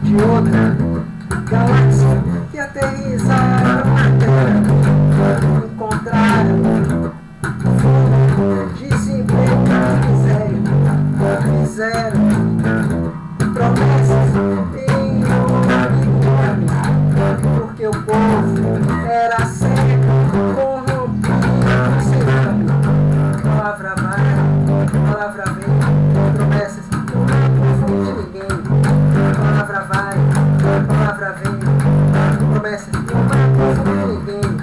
de outra galáxia que aterrissaram na Terra. Encontraram fome, desemprego e miséria. Fizeram promessas em uniformes, porque o povo era cego, corrompido, sem nome. Palavra vai, palavra vem, promessas não confundem ninguém. Palavra vai, palavra vem, promessas não confundem ninguém.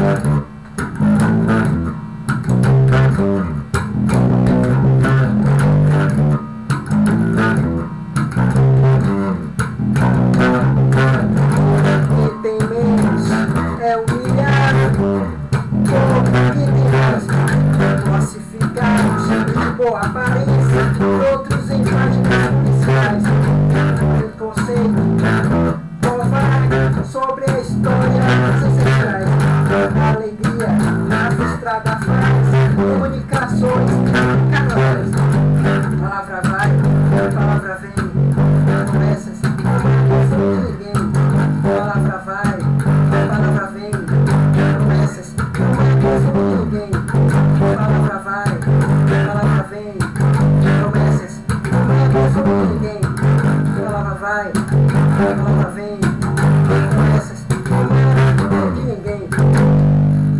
Quem tem menos é humilhado, quem tem mais classificados de boa aparência, outros em páginas policiais. Preconceito, provar sobre a história dos ancestrais. Alegria, a frustrada faz comunicações canais. Palavra